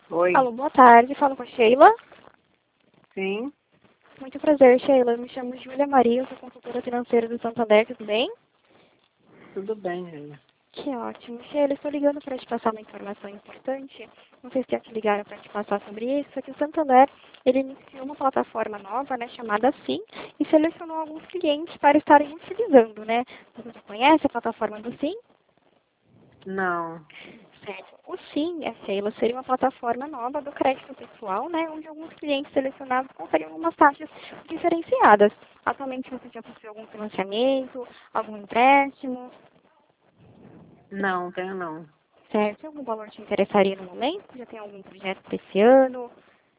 Oi. Alô, boa tarde. Falo com a Sheila. Sim, Muito prazer, Sheila. Eu me chamo Júlia Maria, eu sou consultora financeira do Santander, tudo bem? tudo bem, Júlia. Que ótimo. Sheila, estou ligando para te passar uma informação importante. Não sei se já te ligaram para te passar sobre isso. É que o Santander, ele iniciou uma plataforma nova, né, chamada Sim, e selecionou alguns clientes para estarem utilizando, né? Você já conhece a plataforma do Sim? Não, Certo. O Sim, Sheila, seria uma plataforma nova do crédito pessoal, né, onde alguns clientes selecionados conseguem algumas taxas diferenciadas. Atualmente você já possui algum financiamento, algum empréstimo, não, tenho não. certo? Algum valor te interessaria no momento? Já tem algum projeto para esse ano?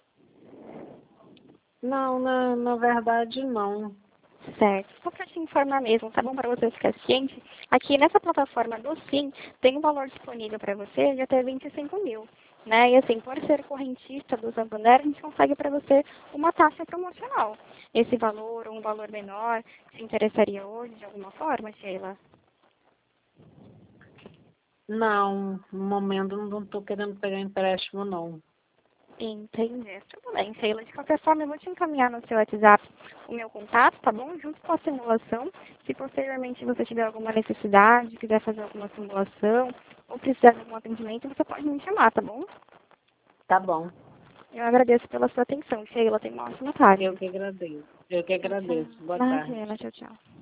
Não, na verdade, não. Certo. Só para te informar mesmo, tá bom? Para você ficar ciente, aqui nessa plataforma do Sim, tem um valor disponível para você de até 25 mil. Né? E assim, por ser correntista do Santander, a gente consegue para você uma taxa promocional. Esse valor ou um valor menor, te interessaria hoje de alguma forma, Sheila? Não, no momento não estou querendo pegar empréstimo, não. Entendi. Tudo bem, Sheila. De qualquer forma, eu vou te encaminhar no seu WhatsApp o meu contato, tá bom? Junto com a simulação. Se posteriormente você tiver alguma necessidade, quiser fazer alguma simulação ou precisar de algum atendimento, você pode me chamar, tá bom? Tá bom, Eu agradeço pela sua atenção, Sheila. Tenha uma ótima tarde. eu que agradeço. Eu que Tchau, tchau. agradeço. Boa tarde. Imagina, tchau, tchau.